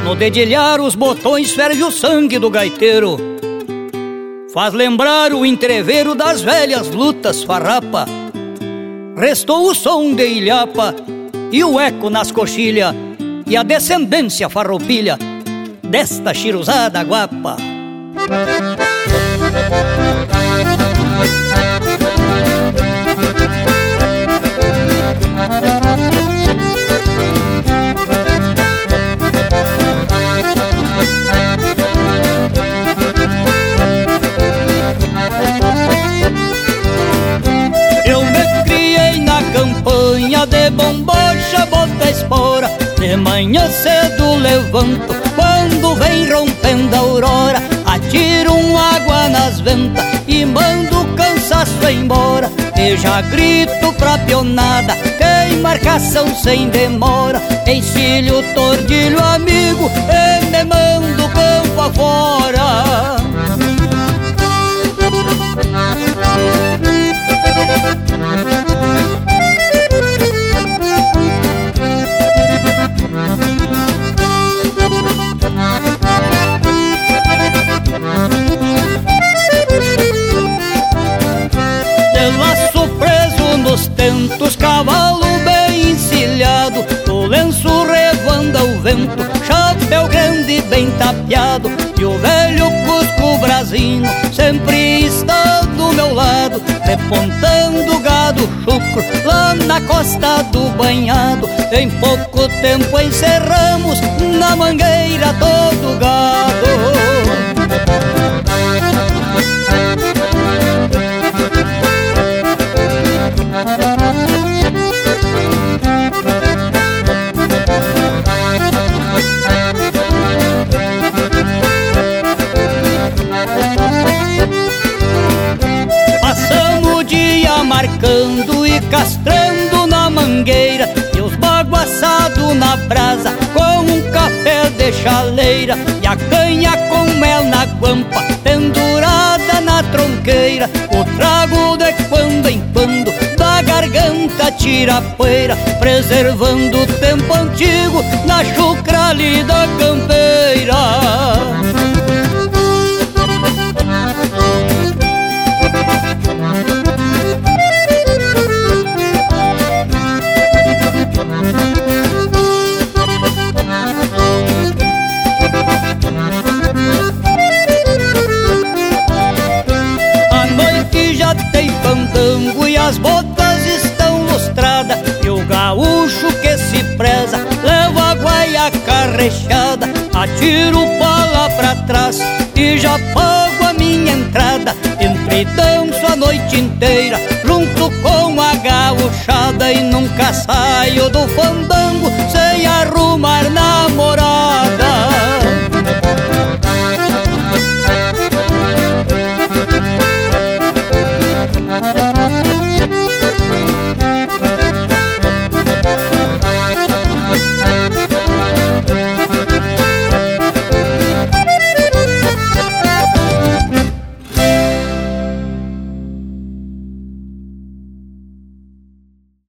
No dedilhar os botões ferve o sangue do gaiteiro, faz lembrar o entreveiro das velhas lutas farrapa. Restou o som de ilhapa e o eco nas coxilhas, e a descendência farroupilha desta chiruzada guapa. Eu me criei na campanha de bombocha, bota espora. De manhã cedo levanto, quando vem rompendo a aurora, atiro água nas ventas e mando o cansaço embora. E já grito pra pionada, que embarcação sem demora. Encilho o tordilho amigo e me mando campo afora. De laço preso nos tentos, cavalo bem encilhado, o lenço revanda o vento, chapéu grande bem tapeado, e o velho cusco brasino sempre está do meu lado, repontando gado chucro lá na costa do banhado. Em pouco tempo encerramos na mangueira todo o gado. Passamos o dia marcando e castrando na mangueira, e os baguaçados na brasa com um café de chaleira, e a canha com mel na guampa pendurada na tronqueira. O trago de quando em quando da garganta tira a poeira, preservando o tempo antigo na chucra ali da campeira. A noite já tem fandango e as botas estão lustradas, e o gaúcho que se preza leva a guaiaca rechada. Atiro bala pra trás e já pago a minha entrada, entre danço a noite inteira junto com a gauchada, e nunca saio do fandango sem arrumar namorada.